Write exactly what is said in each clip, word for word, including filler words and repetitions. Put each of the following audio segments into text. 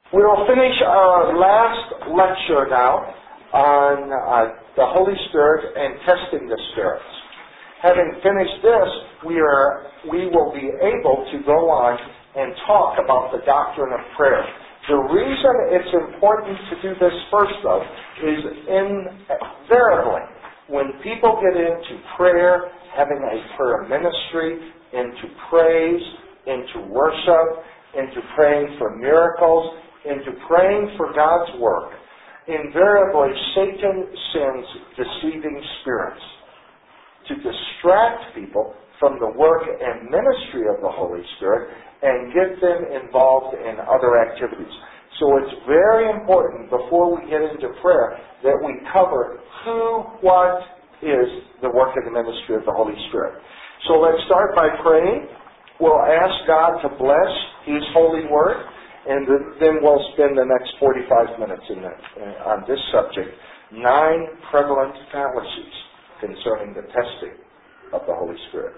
We'll finish our last lecture now on uh, the Holy Spirit and testing the spirits. Having finished this, we are we will be able to go on and talk about the doctrine of prayer. The reason it's important to do this first, though, is invariably when people get into prayer, having a prayer ministry, into praise, into worship, into praying for miracles, into praying for God's work, invariably Satan sends deceiving spirits to distract people from the work and ministry of the Holy Spirit and get them involved in other activities. So it's very important before we get into prayer that we cover who, what is the work and the ministry of the Holy Spirit. So let's start by praying. We'll ask God to bless His holy word, and then we'll spend the next forty-five minutes in the, on this subject, nine prevalent fallacies concerning the testing of the Holy Spirit.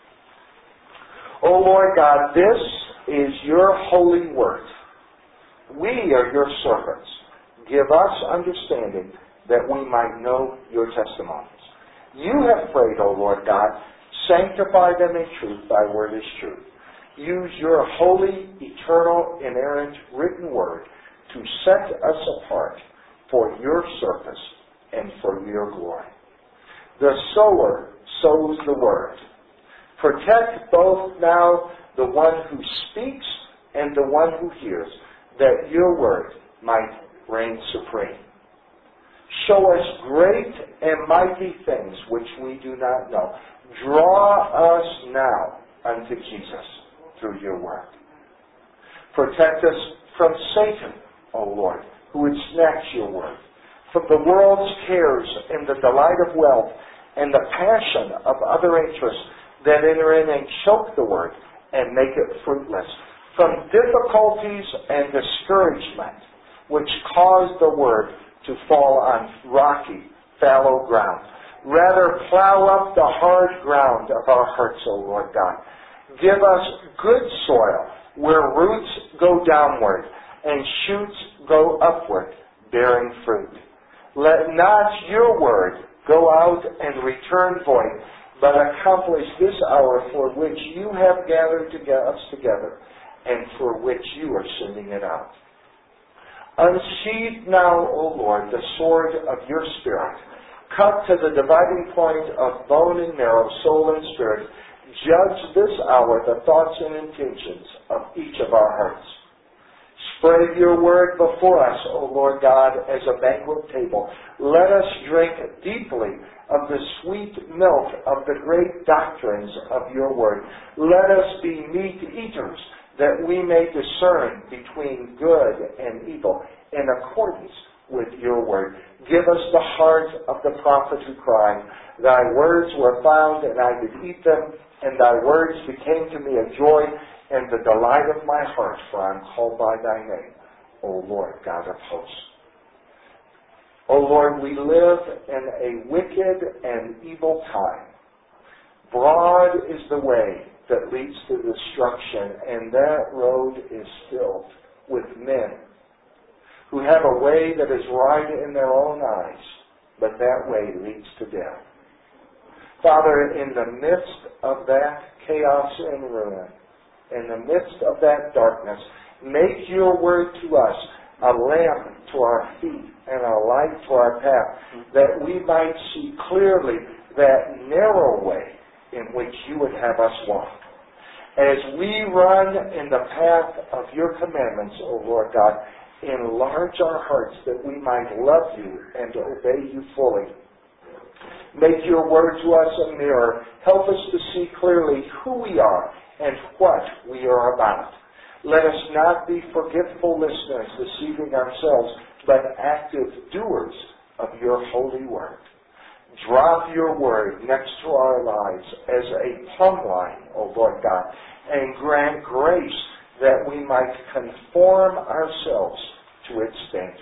O Lord God, this is your holy word. We are your servants. Give us understanding that we might know your testimonies. You have prayed, O Lord God, sanctify them in truth, thy word is truth. Use your holy, eternal, inerrant, written word to set us apart for your service and for your glory. The sower sows the word. Protect both now the one who speaks and the one who hears, that your word might reign supreme. Show us great and mighty things which we do not know. Draw us now unto Jesus through your word. Protect us from Satan, O Lord, who would snatch your word, from the world's cares and the delight of wealth and the passion of other interests that enter in and choke the word and make it fruitless, from difficulties and discouragement which cause the word to fall on rocky, fallow ground. Rather, plow up the hard ground of our hearts, O Lord God. Give us good soil where roots go downward and shoots go upward, bearing fruit. Let not your word go out and return void, but accomplish this hour for which you have gathered us together and for which you are sending it out. Unsheathe now, O Lord, the sword of your Spirit. Cut to the dividing point of bone and marrow, soul and spirit. Judge this hour the thoughts and intentions of each of our hearts. Spread your word before us, O Lord God, as a banquet table. Let us drink deeply of the sweet milk of the great doctrines of your word. Let us be meat eaters, that we may discern between good and evil in accordance with your word. Give us the heart of the prophet who cried, thy words were found, and I did eat them, and thy words became to me a joy and the delight of my heart, for I am called by thy name, O Lord God of hosts. O Lord, we live in a wicked and evil time. Broad is the way that leads to destruction, and that road is filled with men who have a way that is right in their own eyes, but that way leads to death. Father, in the midst of that chaos and ruin, in the midst of that darkness, make your word to us a lamp to our feet and a light to our path, that we might see clearly that narrow way in which you would have us walk. As we run in the path of your commandments, O Lord God, enlarge our hearts that we might love you and obey you fully. Make your word to us a mirror. Help us to see clearly who we are and what we are about. Let us not be forgetful listeners, deceiving ourselves, but active doers of your holy word. Drop your word next to our lives as a plumb line, O Lord God, and grant grace that we might conform ourselves to its standards.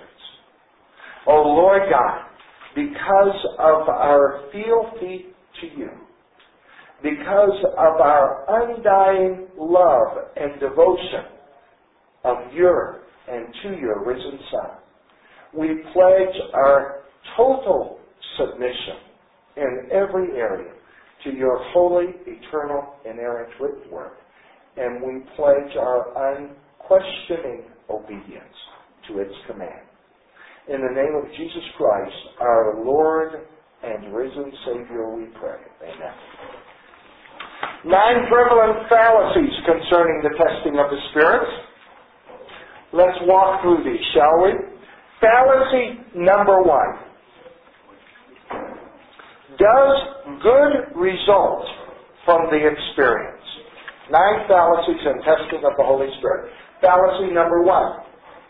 O Lord God, because of our fealty to you, because of our undying love and devotion of your and to your risen Son. We pledge our total submission in every area to your holy, eternal, inerrant written word. And we pledge our unquestioning obedience to its command. In the name of Jesus Christ, our Lord and risen Savior, we pray. Amen. Nine prevalent fallacies concerning the testing of the spirits. Let's walk through these, shall we? Fallacy number one. Does good result from the experience? Nine fallacies in testing of the Holy Spirit. Fallacy number one.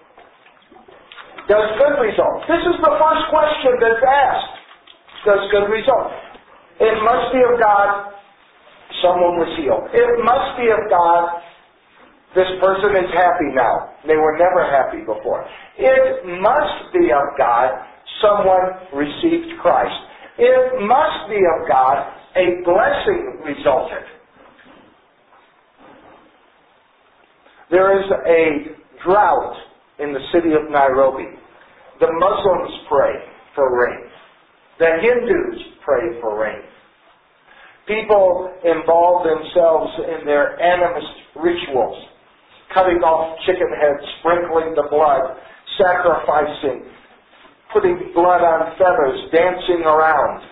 Does good result? This is the first question that's asked. Does good result? It must be of God. Someone was healed. It must be of God. This person is happy now. They were never happy before. It must be of God. Someone received Christ. It must be of God. A blessing resulted. There is a drought in the city of Nairobi. The Muslims pray for rain. The Hindus pray for rain. People involve themselves in their animist rituals, cutting off chicken heads, sprinkling the blood, sacrificing, putting blood on feathers, dancing around.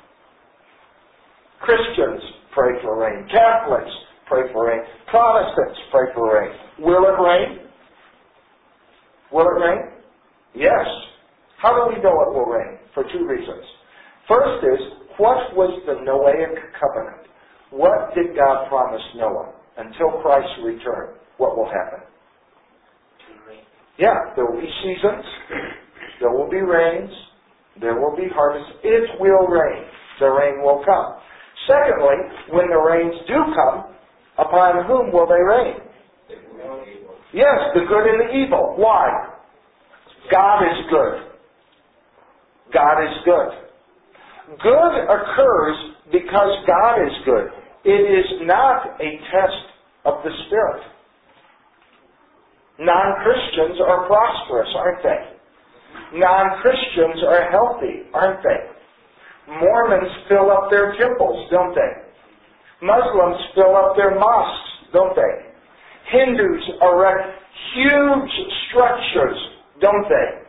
Christians pray for rain. Catholics pray for rain. Protestants pray for rain. Will it rain? Will it rain? Yes. How do we know it will rain? For two reasons. First is, what was the Noahic covenant? What did God promise Noah? Until Christ's return, what will happen? Yeah, there will be seasons, there will be rains, there will be harvests. It will rain. The rain will come. Secondly, when the rains do come, upon whom will they rain? Yes, the good and the evil. Why? God is good. God is good. Good occurs because God is good. It is not a test of the Spirit. Non-Christians are prosperous, aren't they? Non-Christians are healthy, aren't they? Mormons fill up their temples, don't they? Muslims fill up their mosques, don't they? Hindus erect huge structures, don't they?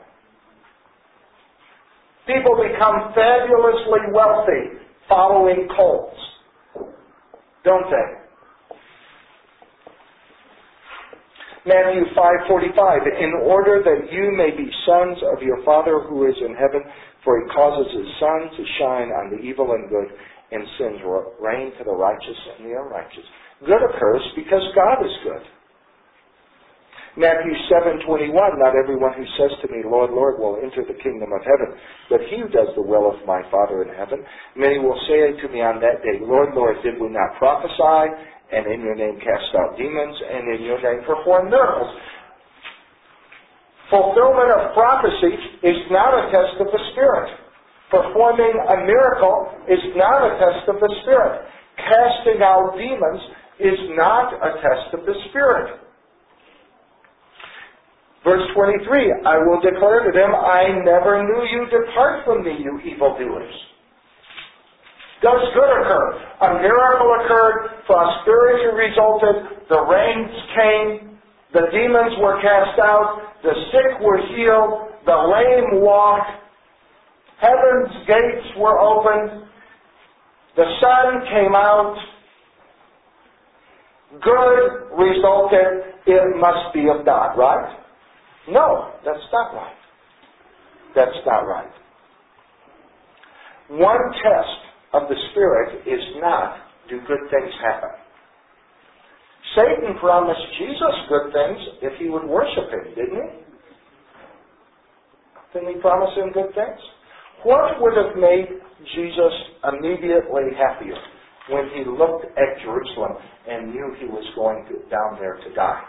People become fabulously wealthy following cults, don't they? Matthew five forty-five, in order that you may be sons of your Father who is in heaven, for he causes his sun to shine on the evil and good, and sends rain to the righteous and the unrighteous. Good occurs because God is good. Matthew seven twenty-one, not everyone who says to me, Lord, Lord, will enter the kingdom of heaven, but he who does the will of my Father in heaven. Many will say to me on that day, Lord, Lord, did we not prophesy, and in your name cast out demons, and in your name perform miracles? Fulfillment of prophecy is not a test of the Spirit. Performing a miracle is not a test of the Spirit. Casting out demons is not a test of the Spirit. Verse twenty-three, I will declare to them, I never knew you. Depart from me, you evildoers. Does good occur? A miracle occurred, prosperity resulted, the rains came, the demons were cast out, the sick were healed, the lame walked, heaven's gates were opened, the sun came out, good resulted, it must be of God, right? No, that's not right. That's not right. One test of the Spirit is not, do good things happen? Satan promised Jesus good things if he would worship him, didn't he? Didn't he promise him good things? What would have made Jesus immediately happier when he looked at Jerusalem and knew he was going to, down there to die?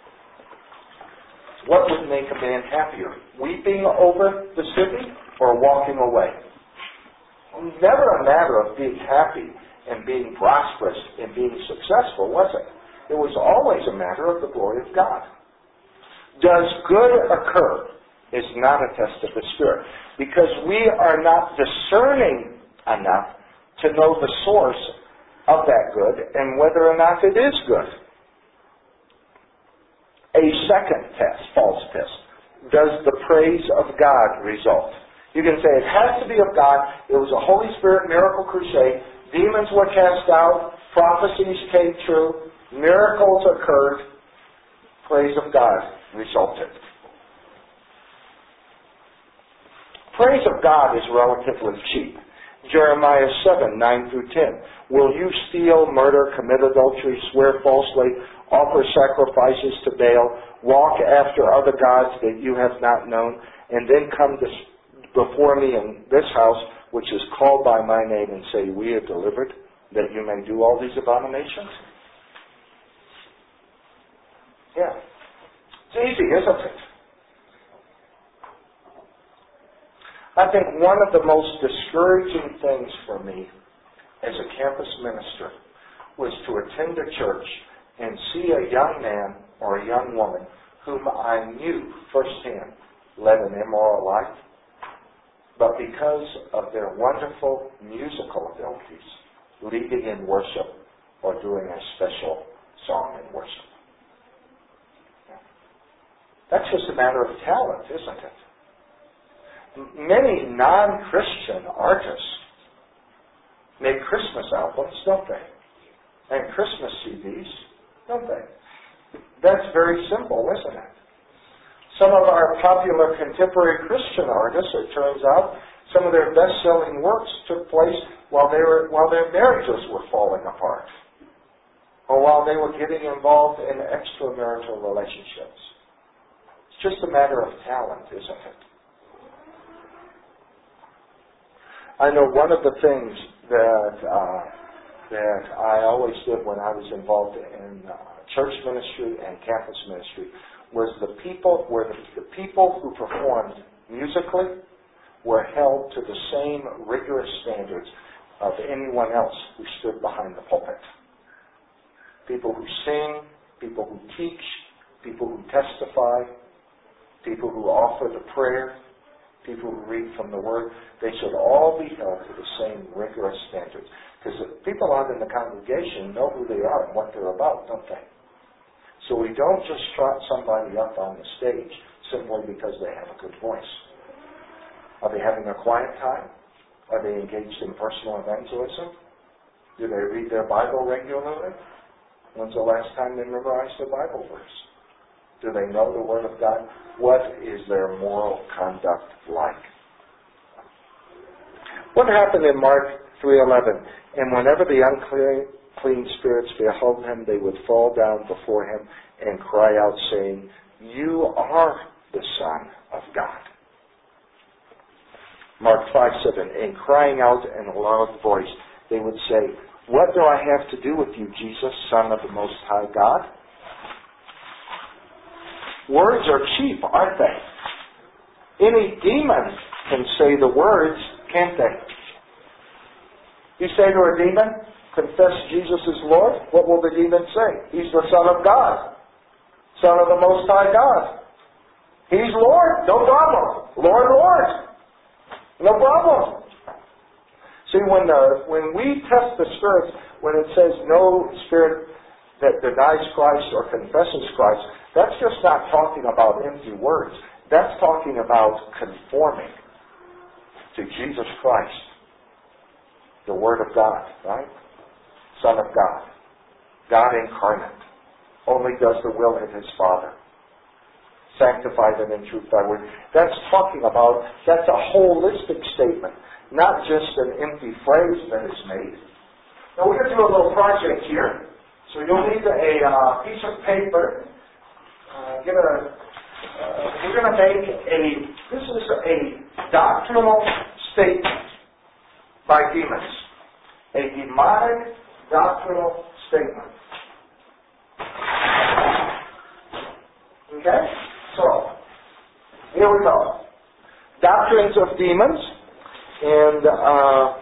What would make a man happier? Weeping over the city or walking away? Never a matter of being happy and being prosperous and being successful, was it? It was always a matter of the glory of God. Does good occur is not a test of the Spirit, because we are not discerning enough to know the source of that good and whether or not it is good. A second test, false test. Does the praise of God result? You can say it has to be of God. It was a Holy Spirit miracle crusade. Demons were cast out. Prophecies came true. Miracles occurred. Praise of God resulted. Praise of God is relatively cheap. Jeremiah seven, nine through ten. Will you steal, murder, commit adultery, swear falsely, offer sacrifices to Baal, walk after other gods that you have not known, and then come to, before me in this house, which is called by my name, and say, we are delivered, that you may do all these abominations? Yeah. It's easy, isn't it? I think one of the most discouraging things for me as a campus minister was to attend a church and see a young man or a young woman whom I knew firsthand led an immoral life, but because of their wonderful musical abilities, leading in worship or doing a special song in worship. That's just a matter of talent, isn't it? Many non-Christian artists make Christmas albums, don't they? And Christmas C Ds, don't they? That's very simple, isn't it? Some of our popular contemporary Christian artists, it turns out, some of their best-selling works took place while they were while their marriages were falling apart, or while they were getting involved in extramarital relationships. It's just a matter of talent, isn't it? I know one of the things that uh, that I always did when I was involved in uh, church ministry and campus ministry was the people where the, the people who performed musically were held to the same rigorous standards of anyone else who stood behind the pulpit. People who sing, people who teach, people who testify, people who offer the prayer, people who read from the Word, they should all be held to the same rigorous standards. Because people out in the congregation know who they are and what they're about, don't they? So we don't just trot somebody up on the stage simply because they have a good voice. Are they having a quiet time? Are they engaged in personal evangelism? Do they read their Bible regularly? When's the last time they memorized a Bible verse? Do they know the Word of God? What is their moral conduct like? What happened in Mark three eleven? And whenever the unclean clean spirits behold him, they would fall down before him and cry out, saying, you are the Son of God. Mark five seven. And crying out in a loud voice, they would say, what do I have to do with you, Jesus, Son of the Most High God? Words are cheap, aren't they? Any demon can say the words, can't they? You say to a demon, confess Jesus is Lord, what will the demon say? He's the Son of God, Son of the Most High God. He's Lord, no problem. Lord, Lord, no problem. See, when the, when we test the spirits, when it says no spirit that denies Christ or confesses Christ, that's just not talking about empty words. That's talking about conforming to Jesus Christ, the Word of God, right? Son of God, God incarnate, only does the will of His Father. Sanctify them in truth, thy word. That's talking about, that's a holistic statement, not just an empty phrase that is made. Now we're going to do a little project here. So you'll need a uh, piece of paper. Uh, get a, uh, we're going to make a, this is a doctrinal statement by demons. A demonic doctrinal statement. Okay? So, here we go. Doctrines of demons. And, uh,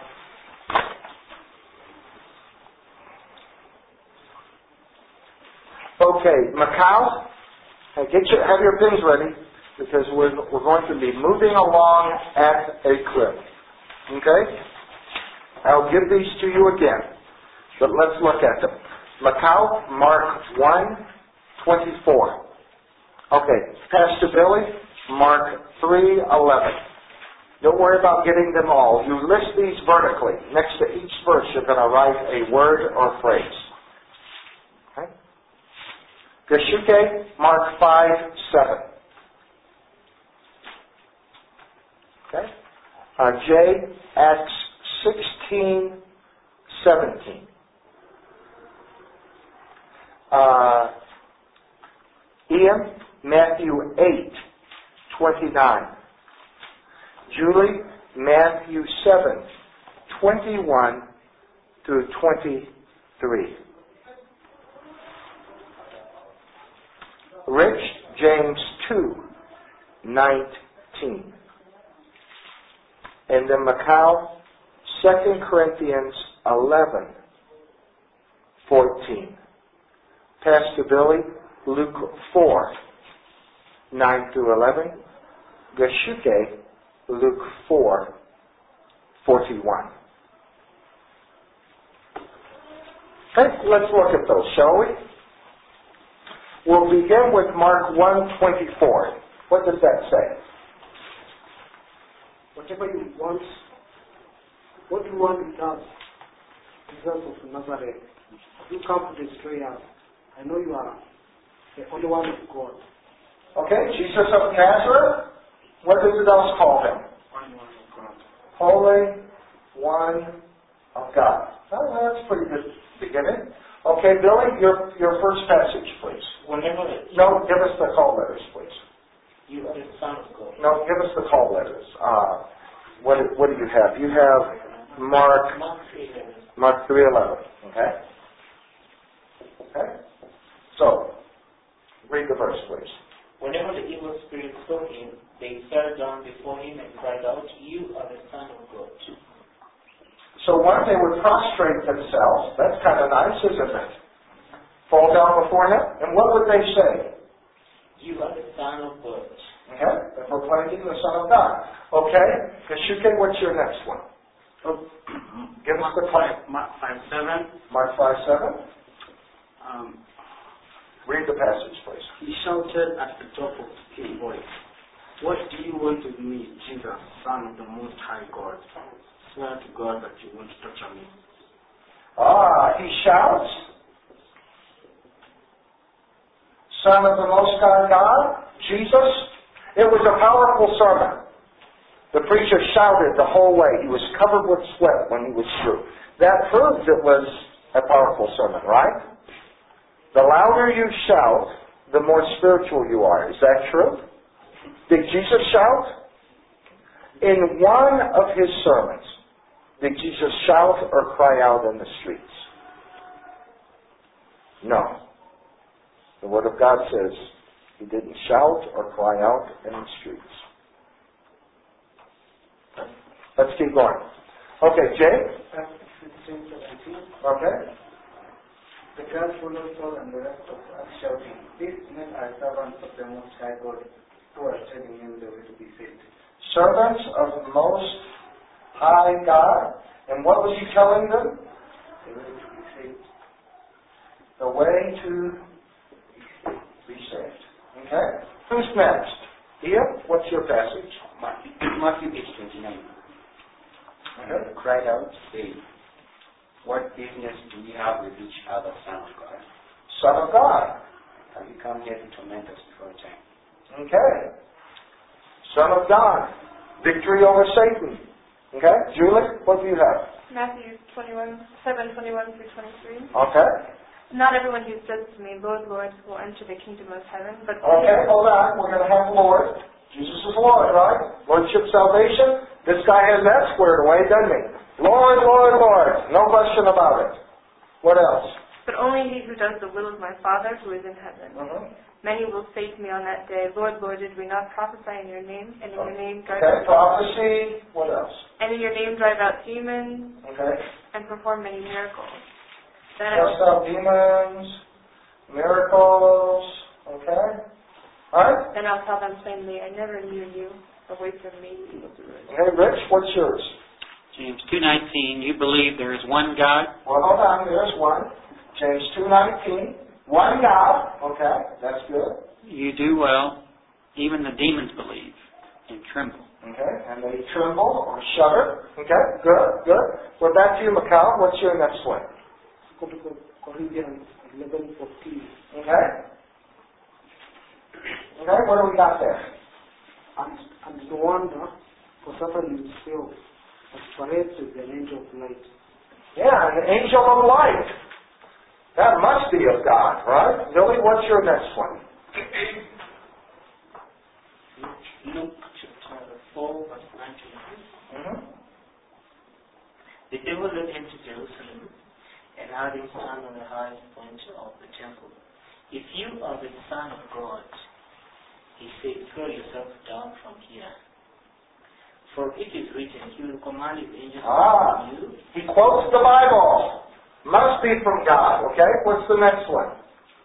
okay, Macau, And get your, have your pins ready, because we're, we're going to be moving along at a clip. Okay? I'll give these to you again, but let's look at them. Macau, Mark one twenty-four. Okay, Pastor Billy, Mark three eleven. Don't worry about getting them all. You list these vertically. Next to each verse, you're going to write a word or phrase. Okay? Geshuke, Mark five seven. Okay? Uh, J, Acts sixteen seventeen. Uh, Ian, Matthew eight twenty-nine. Julie, Matthew seven twenty-one through twenty-three. Rich, James two nineteen. And then Macau, Second Corinthians eleven fourteen. Pastor Billy, Luke four nine through eleven. Geshuke, Luke four forty-one. Okay, let's look at those, shall we? We'll begin with Mark one twenty-four. What does that say? Whatever you want, what you want it does. Jesus of Nazareth, you come to destroy us. I know you are the only one of God. Okay, Jesus of Nazareth. What does it else call him? Only one of God. Holy One of God. Oh, that's pretty good beginning. Okay, Billy, your your first passage, please. Whenever No, give us the call letters, please. you are the Son of God. No, give us the call letters. Uh, what what do you have? You have Mark Mark three eleven. Mark three eleven. Okay. Okay. So, read the verse, please. Whenever the evil spirit saw him, they fell down before him and cried out, "You are the Son of God." So one, they would prostrate themselves. That's kind of nice, isn't it? Fall down before him. And what would they say? You are the Son of God. Okay? They're proclaiming the Son of God. Okay? Geshuke, what's your next one? Oh, Give us the five, Mark five seven. Mark five seven. Um, Read the passage, please. he shouted at the top of his voice, "What do you want with me, Jesus, Son of the Most High God? Swear to God that you won't torture me." Ah, he shouts, Son of the Most High God, Jesus. It was a powerful sermon. The preacher shouted the whole way. He was covered with sweat when he was through. That proves it was a powerful sermon, right? The louder you shout, the more spiritual you are. Is that true? Did Jesus shout? In one of his sermons, did Jesus shout or cry out in the streets? No. The Word of God says he didn't shout or cry out in the streets. Let's keep going. Okay, Jay? fifteen seventeen. Okay. The crowd followed Saul and the rest of us shouting, "These men are servants of the Most High God, who are telling him the way to be saved." Servants of the Most High God. And what was he telling them? The way to be saved. The way to be saved. Okay? Who's next? Ian, what's your passage? Matthew eight twenty-nine. Okay. And cried out, saying, "What business do we have with each other, Son of God? Son of God. Have you come here to torment us before time?" Okay. Son of God. Victory over Satan. Okay? Julie, what do you have? Matthew twenty-one, seven twenty-one through twenty-three. Okay. Not everyone who says to me, Lord, Lord, will enter the kingdom of heaven, but Okay, hold on. We're going to have Lord. Jesus is Lord, right? Lordship salvation. This guy has that squared away, doesn't he? Lord, Lord, Lord. No question about it. What else? but only he who does the will of my Father who is in heaven. Mm-hmm. Many will say to me on that day, Lord, Lord, did we not prophesy in your name, and in your name drive Okay, out prophecy. What else? and in your name drive out demons Okay. and perform many miracles? Then I Cast out demons, miracles. Okay. Alright? Then I'll tell them plainly, I never knew you. Away from me. Okay, Rich, what's yours? James two nineteen, you believe there is one God? Well, hold on, there's one. James two nineteen. One God. Okay, that's good. You do well. Even the demons believe and tremble. Okay, and they tremble or shudder. Okay, good, good. We're back to you, Macau. What's your next one? Corinthians eleven fourteen. Okay. Okay, what do we got there? And, and no wonder, for Satan himself masquerades as an angel of light. Yeah, an angel of light. That must be of God, right? Billy, what's your next one? Luke chapter four, verse nineteen. Mm-hmm. The devil led him to Jerusalem and had him stand on the highest point of the temple. If you are the Son of God, he said, throw yourself down from here. For it is written, he will command his angels Ah, to you. he quotes the Bible. Must be from God, okay? What's the next one?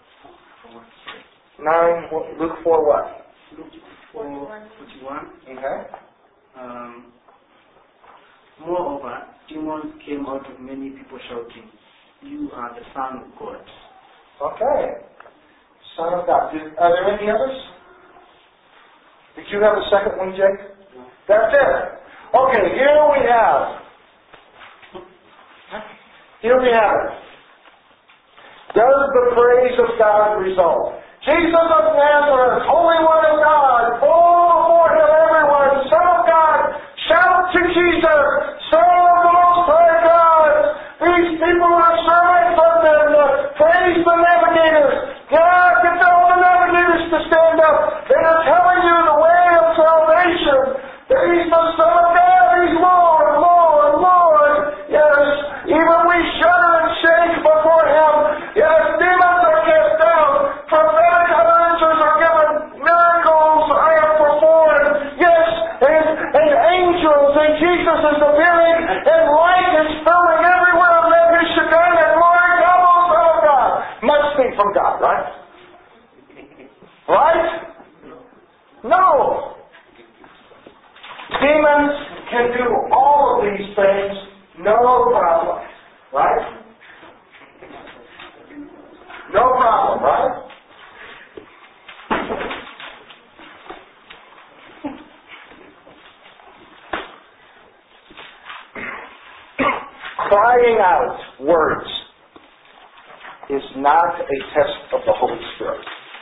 Nine, Luke four what? Luke four forty-one. Okay. Um, moreover, demons came out of many people shouting, you are the Son of God. Okay. Son of God. Did, are there any others? Did you have a second one, Jake? No. That's it. Okay, here we have. Here we have it. Does the praise of God result? Jesus of Nazareth, Holy One of God, fall before Him, everyone, Son of God, shout to Jesus, Son of the Most High God. These people are servants of them. Praise the navigators. God, get all the navigators to stand up. They are telling you the way of salvation. That He's the Son of God. He's Lord, Lord, Lord. Yes, even we shudder and shake before Him. Yes, demons are cast down. Prophetic utterances are given. Miracles I have performed. Yes, and, and angels and Jesus is appearing and light is filling everywhere. Let me shine and Lord God, O Son of God. Must be from God, right? Right? No. Demons can do all of these things, no problem. Right? No problem, right? Crying out words is not a test of the Holy Spirit,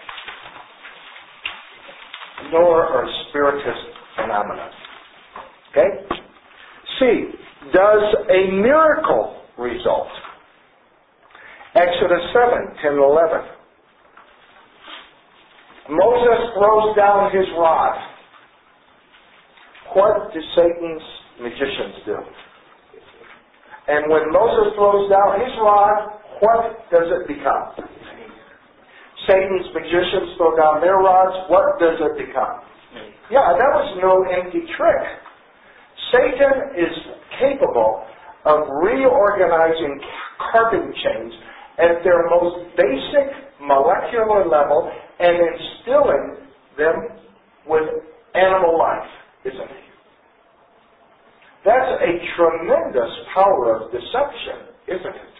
nor are spiritist phenomena. Okay? C. Does a miracle result? Exodus seven, ten, eleven. Moses throws down his rod. What do Satan's magicians do? And when Moses throws down his rod, what does it become? Satan's magicians throw down their rods, what does it become? Yeah, that was no empty trick. Satan is capable of reorganizing carbon chains at their most basic molecular level and instilling them with animal life, isn't he? That's a tremendous power of deception, isn't it?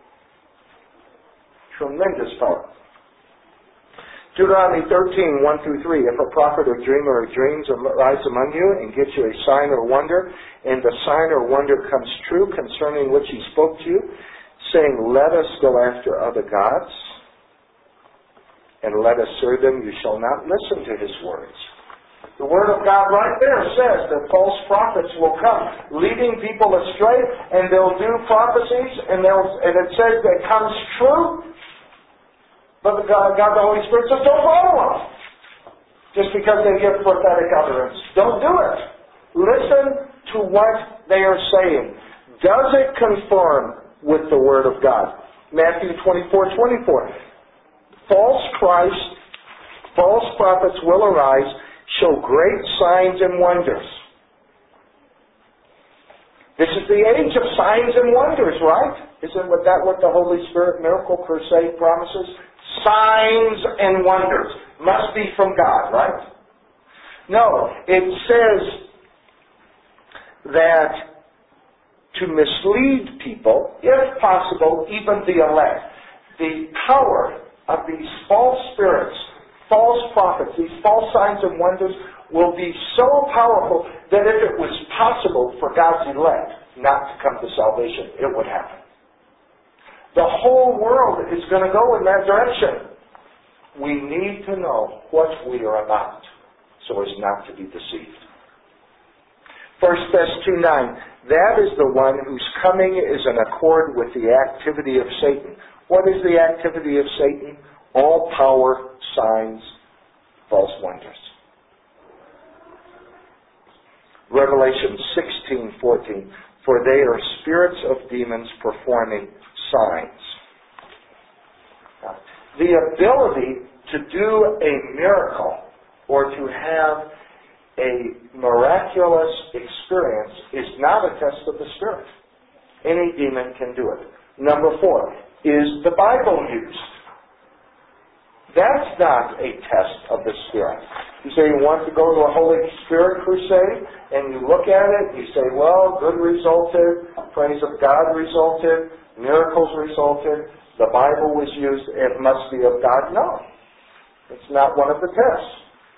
Tremendous power. Deuteronomy thirteen, one through three. If a prophet or dreamer of dreams arise among you and gives you a sign or wonder, and the sign or wonder comes true concerning which he spoke to you, saying, let us go after other gods, and let us serve them, you shall not listen to his words. The Word of God right there says that false prophets will come, leading people astray, and they'll do prophecies, and, they'll, and it says that comes true, but God, God the Holy Spirit says, don't follow them. Just because they give prophetic utterance. Don't do it. Listen to what they are saying. Does it conform with the Word of God? Matthew twenty-four, twenty-four. False Christ, false prophets will arise, show great signs and wonders. This is the age of signs and wonders, right? Isn't that what the Holy Spirit Miracle Crusade promises? Signs and wonders. Must be from God, right? No, it says that to mislead people, if possible, even the elect. The power of these false spirits, false prophets, these false signs and wonders will be so powerful that if it was possible for God's elect not to come to salvation, it would happen. The whole world is going to go in that direction. We need to know what we are about so as not to be deceived. First Thessalonians two nine, that is the one whose coming is in accord with the activity of Satan. What is the activity of Satan? All power, signs, false wonders. Revelation sixteen fourteen, for they are spirits of demons performing signs. Now, the ability to do a miracle or to have a miraculous experience is not a test of the Spirit. Any demon can do it. Number four, is the Bible used? That's not a test of the Spirit. You say you want to go to a Holy Spirit crusade, and you look at it, and you say, well, good resulted, praise of God resulted, miracles resulted, the Bible was used, it must be of God. No. It's not one of the tests.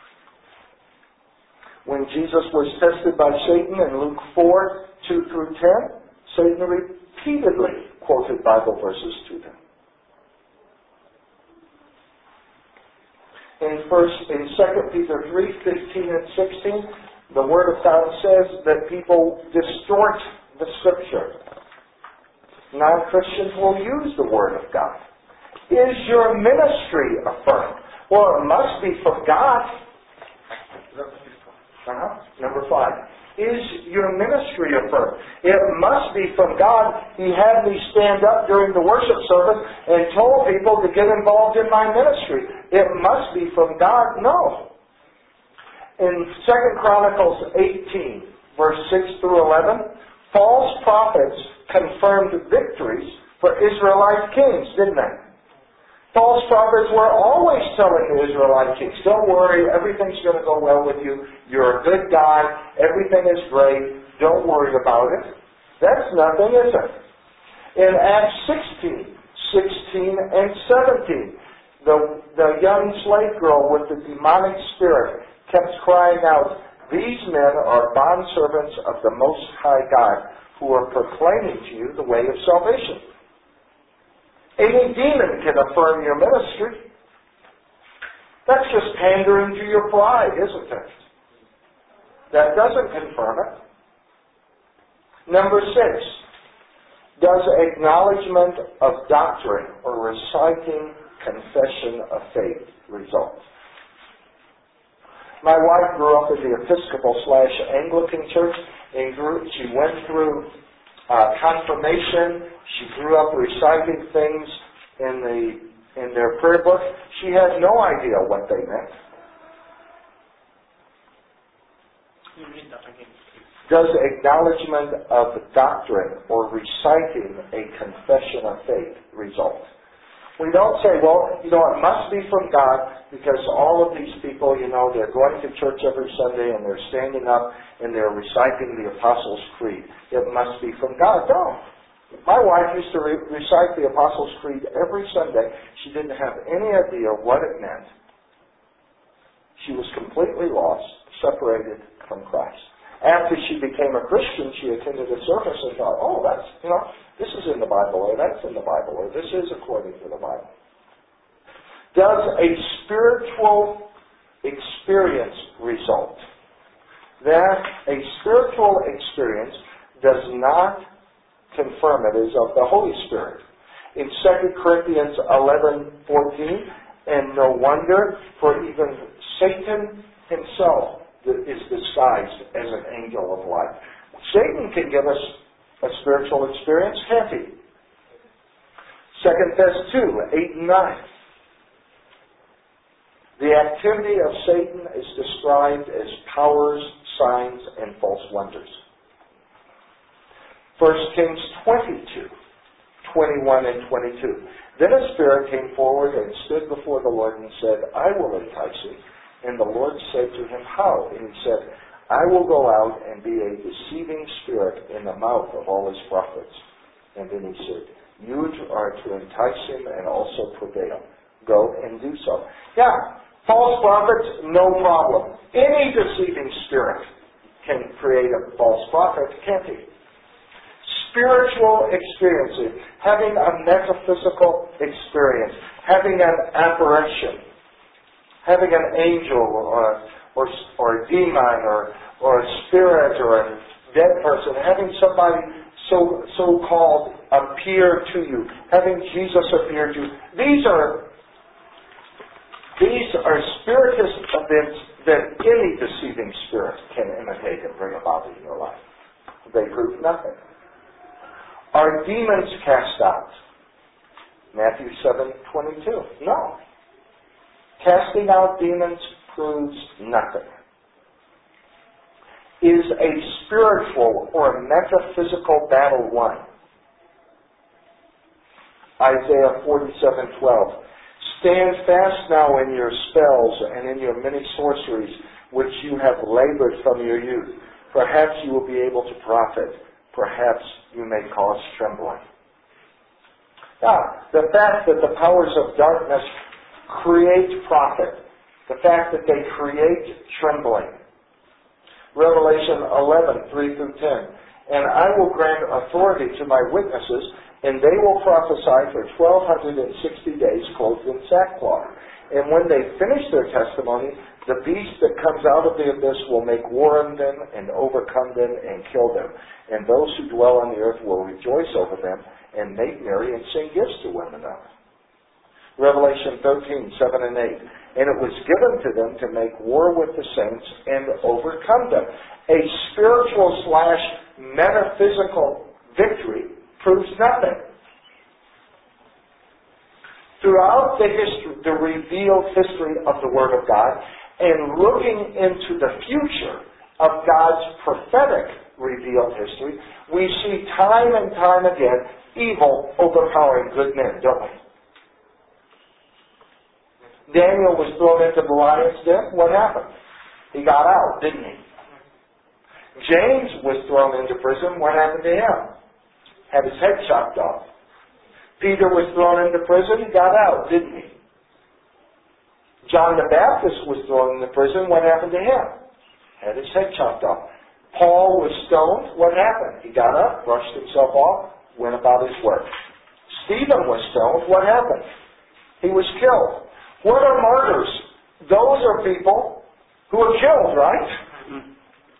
When Jesus was tested by Satan in Luke four, two through ten, Satan repeatedly quoted Bible verses to them. In first, in Second Peter three, fifteen and sixteen, the Word of God says that people distort the Scripture. Non-Christians will use the Word of God. Is your ministry affirmed? Well, it must be from God. Uh-huh. Number five. Is your ministry affirmed? It must be from God. He had me stand up during the worship service and told people to get involved in my ministry. It must be from God. No. In Second Chronicles eighteen, verse six through eleven, false prophets confirmed victories for Israelite kings, didn't they? False prophets were always telling the Israelite kings, don't worry, everything's going to go well with you. You're a good guy. Everything is great. Don't worry about it. That's nothing, is it? In Acts sixteen, sixteen and seventeen, the, the young slave girl with the demonic spirit kept crying out, these men are bondservants of the Most High God who are proclaiming to you the way of salvation. Any demon can affirm your ministry. That's just pandering to your pride, isn't it? That doesn't confirm it. Number six, does acknowledgement of doctrine or reciting confession of faith result? My wife grew up in the Episcopal slash Anglican church, and grew, she went through Uh, confirmation. She grew up reciting things in the in their prayer book. She had no idea what they meant. Does acknowledgement of doctrine or reciting a confession of faith result? We don't say, well, you know, it must be from God because all of these people, you know, they're going to church every Sunday and they're standing up and they're reciting the Apostles' Creed. It must be from God. No. My wife used to re- recite the Apostles' Creed every Sunday. She didn't have any idea what it meant. She was completely lost, separated from Christ. After she became a Christian, she attended a service and thought, oh, that's, you know, this is in the Bible, or that's in the Bible, or this is according to the Bible. Does a spiritual experience result? That a spiritual experience does not confirm it is of the Holy Spirit. In Second Corinthians eleven fourteen, and no wonder, for even Satan himself is disguised as an angel of light. Satan can give us a spiritual experience, can't he? Second Thessalonians two, eight and nine. The activity of Satan is described as powers, signs, and false wonders. First Kings twenty-two, twenty-one and twenty-two. Then a spirit came forward and stood before the Lord and said, I will entice him. And the Lord said to him, how? And he said, I will go out and be a deceiving spirit in the mouth of all his prophets. And then he said, you are to entice him and also prevail. Go and do so. Yeah, false prophets, no problem. Any deceiving spirit can create a false prophet, can't he? Spiritual experiences, having a metaphysical experience, having an apparition, having an angel or or, or a demon or or a spirit or a dead person, having somebody so so called appear to you, having Jesus appear to you. These are these are spiritist events that any deceiving spirit can imitate and bring about in your life. They prove nothing. Are demons cast out? Matthew seven twenty-two. No. Casting out demons proves nothing. Is a spiritual or a metaphysical battle won? Isaiah forty-seven twelve. Stand fast now in your spells and in your many sorceries which you have labored from your youth. Perhaps you will be able to profit. Perhaps you may cause trembling. Now, the fact that the powers of darkness create profit, the fact that they create trembling. Revelation eleven, three through ten. And I will grant authority to my witnesses, and they will prophesy for twelve sixty days clothed in sackcloth. And when they finish their testimony, the beast that comes out of the abyss will make war on them and overcome them and kill them. And those who dwell on the earth will rejoice over them and make merry and sing gifts to one another. Revelation thirteen, seven and eight. And it was given to them to make war with the saints and overcome them. A spiritual slash metaphysical victory proves nothing. Throughout the history, the revealed history of the Word of God, and looking into the future of God's prophetic revealed history, we see time and time again evil overpowering good men, don't we? Daniel was thrown into the lion's den. What happened? He got out, didn't he? James was thrown into prison. What happened to him? Had his head chopped off. Peter was thrown into prison. He got out, didn't he? John the Baptist was thrown into prison. What happened to him? Had his head chopped off. Paul was stoned. What happened? He got up, brushed himself off, went about his work. Stephen was stoned. What happened? He was killed. What are martyrs? Those are people who are killed, right? Mm-hmm.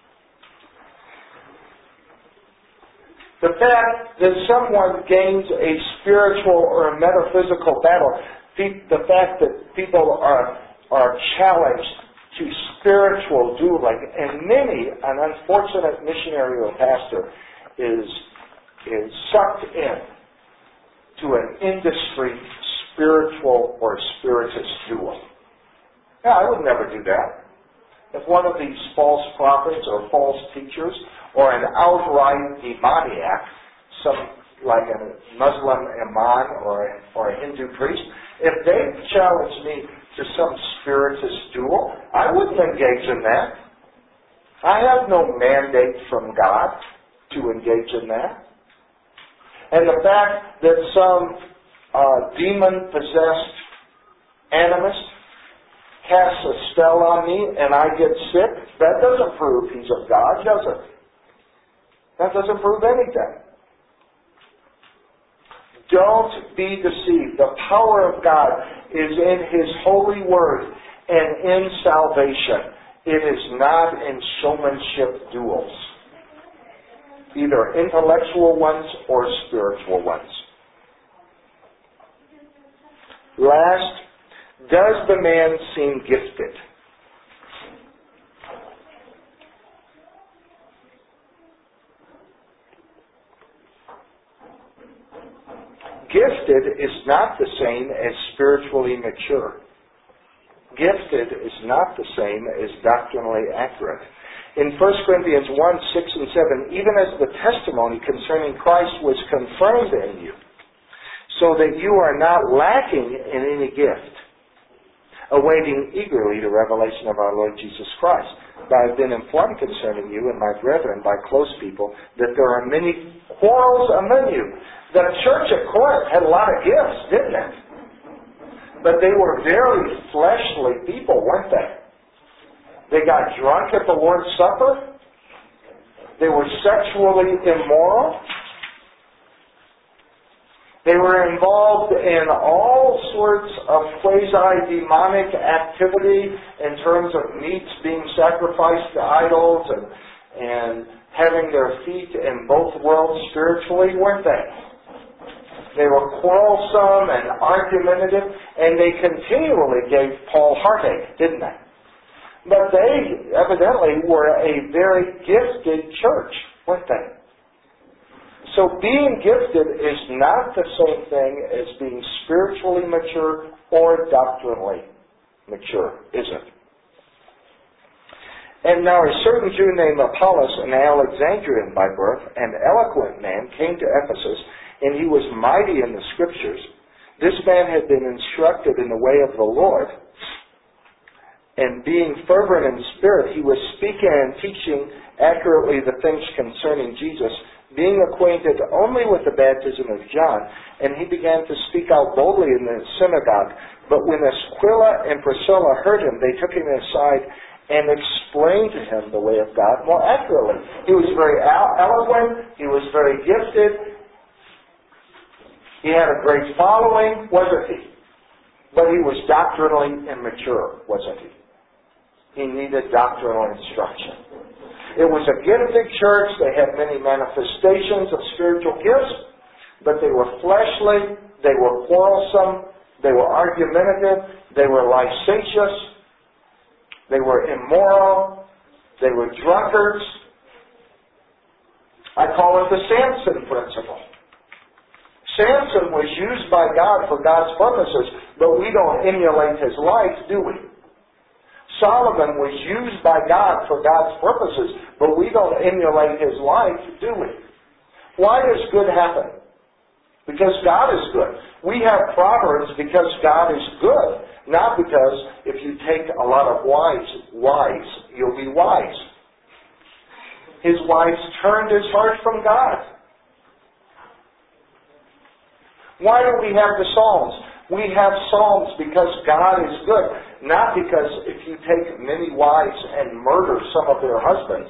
The fact that someone gains a spiritual or a metaphysical battle, the fact that people are are challenged to spiritual dueling, and many, an unfortunate missionary or pastor is is sucked in to an industry spiritual or spiritist duel. Yeah, I would never do that. If one of these false prophets or false teachers or an outright demoniac, some like a Muslim imam or a, or a Hindu priest, if they challenge me to some spiritist duel, I wouldn't engage in that. I have no mandate from God to engage in that. And the fact that some uh, demon-possessed animist casts a spell on me and I get sick, that doesn't prove he's of God, does it? That doesn't prove anything. Don't be deceived. The power of God is in His holy word and in salvation. It is not in showmanship duels, either intellectual ones or spiritual ones. Last, does the man seem gifted? Gifted is not the same as spiritually mature. Gifted is not the same as doctrinally accurate. In First Corinthians one, six and seven, even as the testimony concerning Christ was confirmed in you, so that you are not lacking in any gift, awaiting eagerly the revelation of our Lord Jesus Christ. For I have been informed concerning you and my brethren by close people that there are many quarrels among you. The church at Corinth had a lot of gifts, didn't it? But they were very fleshly people, weren't they? They got drunk at the Lord's Supper. They were sexually immoral. They were involved in all sorts of quasi-demonic activity in terms of meats being sacrificed to idols and, and having their feet in both worlds spiritually, weren't they? They were quarrelsome and argumentative, and they continually gave Paul heartache, didn't they? But they evidently were a very gifted church, weren't they? So being gifted is not the same thing as being spiritually mature or doctrinally mature, is it? And now a certain Jew named Apollos, an Alexandrian by birth, an eloquent man, came to Ephesus, and he was mighty in the Scriptures. This man had been instructed in the way of the Lord, and being fervent in spirit, he was speaking and teaching accurately the things concerning Jesus, being acquainted only with the baptism of John, and he began to speak out boldly in the synagogue. But when Aquila and Priscilla heard him, they took him aside and explained to him the way of God more accurately. He was very eloquent, he was very gifted, he had a great following, wasn't he? But he was doctrinally immature, wasn't he? He needed doctrinal instruction. It was a gifted church. They had many manifestations of spiritual gifts, but they were fleshly, they were quarrelsome, they were argumentative, they were licentious, they were immoral, they were drunkards. I call it the Samson principle. Samson was used by God for God's purposes, but we don't emulate his life, do we? Solomon was used by God for God's purposes, but we don't emulate his life, do we? Why does good happen? Because God is good. We have Proverbs because God is good, not because if you take a lot of wives, wives, you'll be wise. His wives turned his heart from God. Why do we have the Psalms? We have Psalms because God is good, not because if you take many wives and murder some of their husbands,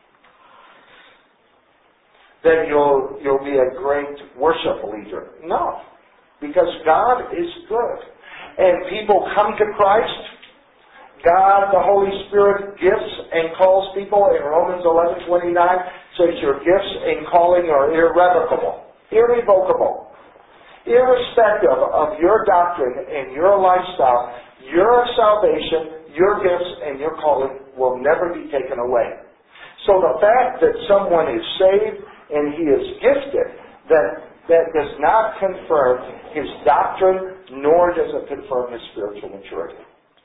then you'll, you'll be a great worship leader. No, because God is good. And people come to Christ. God, the Holy Spirit, gifts and calls people. In Romans eleven twenty-nine, says your gifts and calling are irrevocable, irrevocable. Irrespective of your doctrine and your lifestyle, your salvation, your gifts, and your calling will never be taken away. So the fact that someone is saved and he is gifted, that, that does not confirm his doctrine, nor does it confirm his spiritual maturity.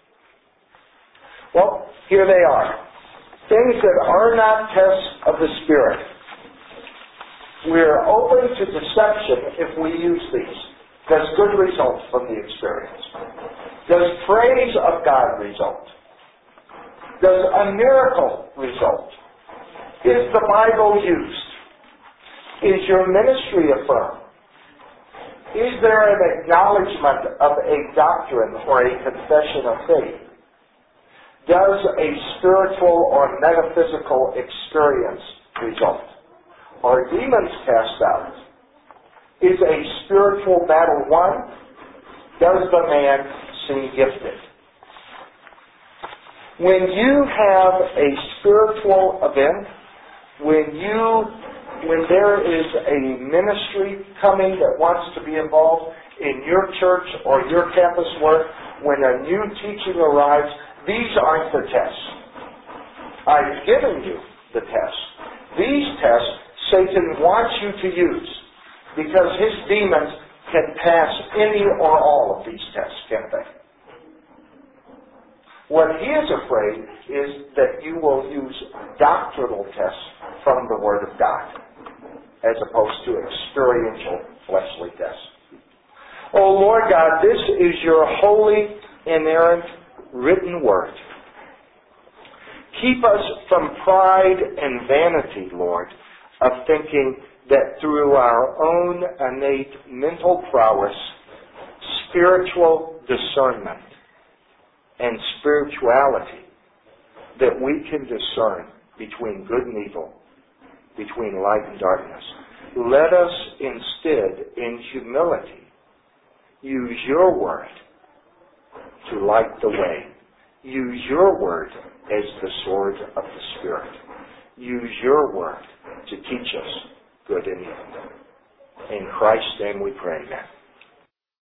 Well, here they are. Things that are not tests of the Spirit. We're open to deception if we use these. Does good result from the experience? Does praise of God result? Does a miracle result? Is the Bible used? Is your ministry affirmed? Is there an acknowledgement of a doctrine or a confession of faith? Does a spiritual or metaphysical experience result? Are demons cast out? Is a spiritual battle won? Does the man seem gifted? When you have a spiritual event, when you, when there is a ministry coming that wants to be involved in your church or your campus work, when a new teaching arrives, these aren't the tests. I've given you the tests. These tests Satan wants you to use because his demons can pass any or all of these tests, can't they? What he is afraid is that you will use doctrinal tests from the Word of God as opposed to experiential fleshly tests. Oh Lord God, this is your holy, inerrant, written word. Keep us from pride and vanity, Lord, of thinking that through our own innate mental prowess, spiritual discernment, and spirituality, that we can discern between good and evil, between light and darkness. Let us instead, in humility, use your word to light the way. Use your word as the sword of the Spirit. Use your word to teach us good and evil. In Christ's name we pray, amen.